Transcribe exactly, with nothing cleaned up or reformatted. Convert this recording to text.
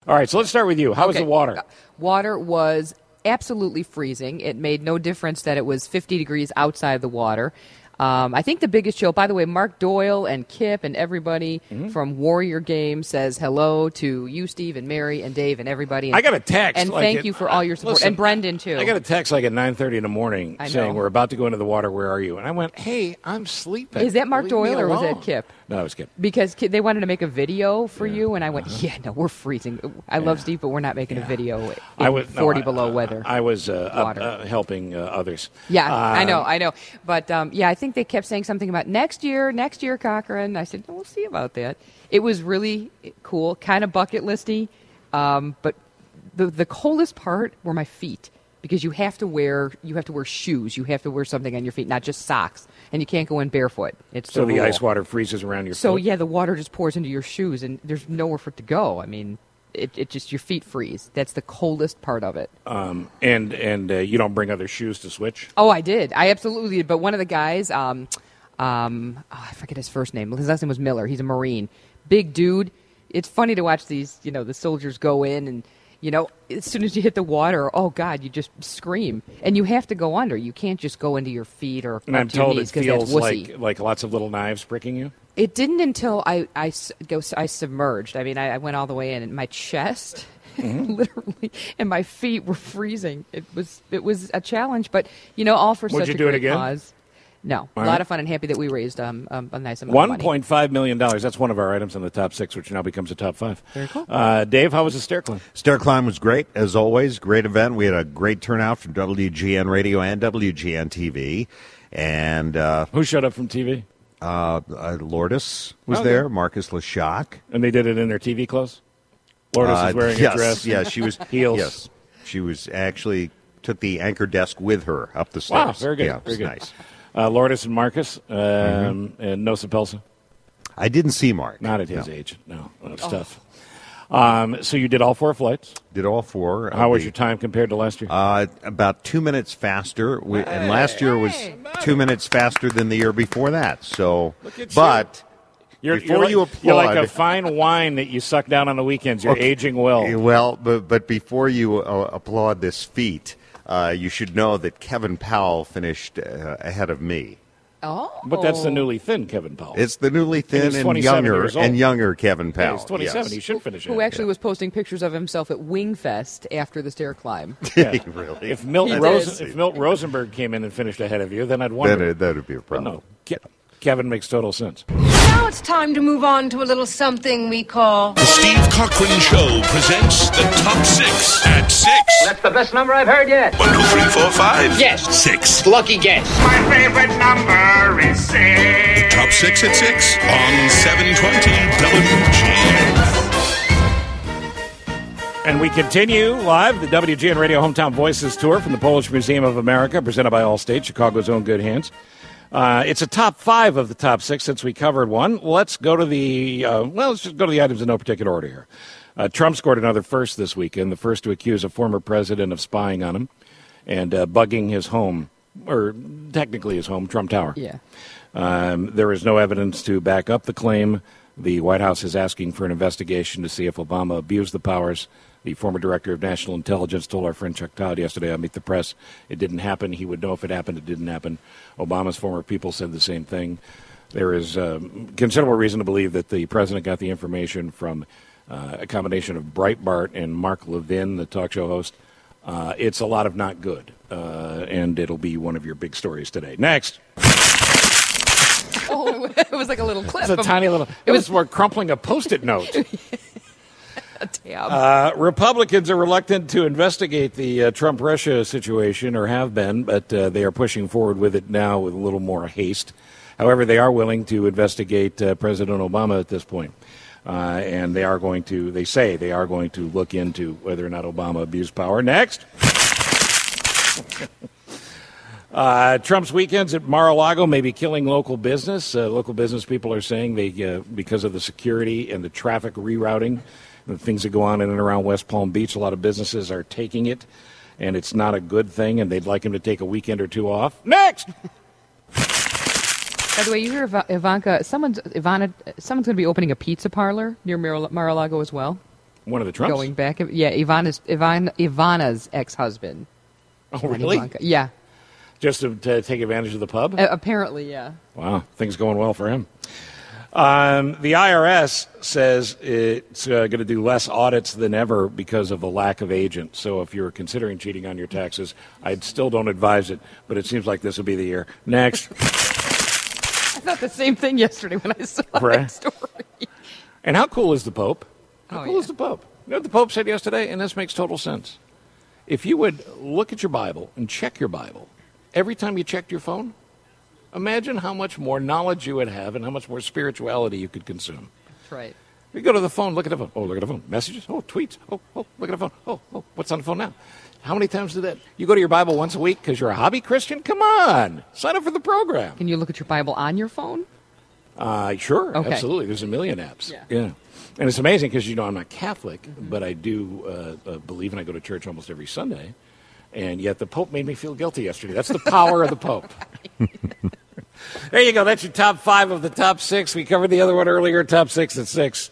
All right, so let's start with you. How was Okay. the water? Water was absolutely freezing. It made no difference that it was fifty degrees outside the water. Um, I think the biggest show, by the way, Mark Doyle and Kip and everybody Mm-hmm. from Warrior Game says hello to you, Steve, and Mary and Dave and everybody. And, I got a text. And like thank it- you for all your support. Listen, and Brendan, too. I got a text like at nine thirty in the morning I saying, know. we're about to go into the water. Where are you? And I went, hey, I'm sleeping. Is that Mark Leave me Doyle or was alone." that Kip? No, it was Kip. Because ki- they wanted to make a video for Yeah. you, and I went, Uh-huh. yeah, no, we're freezing. I love Steve, but we're not making a video in I was no, forty I- below I- weather. I was uh, uh, Water. uh, helping uh, others. Yeah, I know, Um, I know. But, um, yeah, I think they kept saying something about next year, next year, Cochran. I said, we'll see about that. It was really cool, kind of bucket listy, um, but the the coldest part were my feet because you have to wear you have to wear shoes. You have to wear something on your feet, not just socks. And you can't go in barefoot. It's So the rule. ice water freezes around your So foot? yeah, the water just pours into your shoes, and there's nowhere for it to go. I mean, it, it just your feet freeze. That's the coldest part of it. Um, and and uh, you don't bring other shoes to switch? Oh, I did. I absolutely did. But one of the guys, um, um, oh, I forget his first name. His last name was Miller. He's a Marine, big dude. It's funny to watch these, you know, the soldiers go in and. You know, as soon as you hit the water, oh, God, you just scream. And you have to go under. You can't just go into your feet or And up I'm to your told knees it because that's feels wussy. like, like lots of little knives pricking you? It didn't until I, I, s- go, I submerged. I mean, I, I went all the way in, and my chest, Mm-hmm. literally, and my feet were freezing. It was it was a challenge, but, you know, all for Would such you a do it great again? cause. No. All a right. lot of fun and happy that we raised um, um, a nice amount of one money. point five million dollars. That's one of our items in the top six, which now becomes a top five. Very cool. Uh, Dave, how was the stair climb? Stair climb was great, as always. Great event. We had a great turnout from W G N Radio and W G N T V. And uh, Who showed up from T V? uh, uh, Lourdes was Okay. there, Marcus Leshock. And they did it in their T V clothes? Lourdes Uh, is wearing yes, a dress. Yeah, she was. Heels. Yes, she was actually took the anchor desk with her up the stairs. Wow, very good. Yeah, it very was good. nice. Uh, Lourdes and Marcus um, Mm-hmm. and Nosa Pelsa. I didn't see Mark. Not at his No. age. No, that's Oh. tough. Um, so you did all four flights. Did all four. How of was the- your time compared to last year? Uh, about two minutes faster, we, and last year was two minutes faster than the year before that. So, Look at but You're, before you're you like, you're like applaud- a fine wine that you suck down on the weekends. You're Okay. aging well. Well, but but before you uh, applaud this feat, uh, you should know that Kevin Powell finished uh, ahead of me. Oh. But that's the newly thin Kevin Powell. It's the newly thin he's and twenty-seven younger years old. and younger Kevin Yeah, Powell. he's twenty-seven. Yes. He should finish it. Who actually was posting pictures of himself at Wingfest after the stair climb. Yeah. Really? If Milt, He Rose, did. if Milt Rosenberg came in and finished ahead of you, then I'd wonder. That would be a But problem. no, Ke- Kevin makes total sense. Now it's time to move on to a little something we call The Steve Cochran Show presents the Top Six at six. That's the best number I've heard yet. One, two, three, four, five. Yes. Six. Lucky guess. My favorite number is six. Top Six at six on seven twenty W G N. And we continue live the W G N Radio Hometown Voices Tour from the Polish Museum of America, presented by Allstate, Chicago's own good hands. Uh, it's a top five of the top six since we covered one. Let's go to the, uh, well, let's just go to the items in no particular order here. Uh, Trump scored another first this weekend, the first to accuse a former president of spying on him and uh, bugging his home, or technically his home, Trump Tower. Yeah. Um, there is no evidence to back up the claim. The White House is asking for an investigation to see if Obama abused the powers. The former director of national intelligence told our friend Chuck Todd yesterday on Meet the Press it didn't happen. He would know if it happened. It didn't happen. Obama's former people said the same thing. There is um, considerable reason to believe that the president got the information from uh, a combination of Breitbart and Mark Levin, the talk show host. Uh, it's a lot of not good, uh, and it'll be one of your big stories today. Next. Oh, it was like a little clip. It's a of- tiny little. It was more crumpling a Post-it note. a tab. Uh, Republicans are reluctant to investigate the uh, Trump-Russia situation, or have been, but uh, they are pushing forward with it now with a little more haste. However, they are willing to investigate uh, President Obama at this point. Uh, and they are going to, they say they are going to look into whether or not Obama abused power. Next. Uh, Trump's weekends at Mar-a-Lago may be killing local business. Uh, local business people are saying they, uh, because of the security and the traffic rerouting, the things that go on in and around West Palm Beach, a lot of businesses are taking it, and it's not a good thing, and they'd like him to take a weekend or two off. Next! By the way, you hear Iva- Ivanka, someone's, Ivana, someone's going to be opening a pizza parlor near Mar- Mar-a-Lago as well. One of the Trumps? Going back. Yeah, Ivana's, Ivan, Ivana's ex-husband. Oh, really? Ivanka. Yeah. Just to, to take advantage of the pub? Uh, apparently, yeah. Wow, things going well for him. Um, the I R S says it's uh, going to do less audits than ever because of a lack of agents. So if you're considering cheating on your taxes, I still don't advise it, but it seems like this will be the year. Next. I thought the same thing yesterday when I saw Right. that story. And how cool is the Pope? How Oh, cool yeah. is the Pope? You know what the Pope said yesterday? And this makes total sense. If you would look at your Bible and check your Bible every time you checked your phone, imagine how much more knowledge you would have and how much more spirituality you could consume. That's right. You go to the phone, look at the phone. Oh, look at the phone. Messages. Oh, tweets. Oh, oh, look at the phone. Oh, oh, what's on the phone now? How many times did that? You go to your Bible once a week because you're a hobby Christian? Come on. Sign up for the program. Can you look at your Bible on your phone? Uh, sure. Okay. Absolutely. There's a million apps. Yeah. yeah. And it's amazing because, you know, I'm not Catholic, mm-hmm. but I do uh, uh, believe and I go to church almost every Sunday. And yet the Pope made me feel guilty yesterday. That's the power of the Pope. There you go. That's your top five of the top six. We covered the other one earlier, top six at six.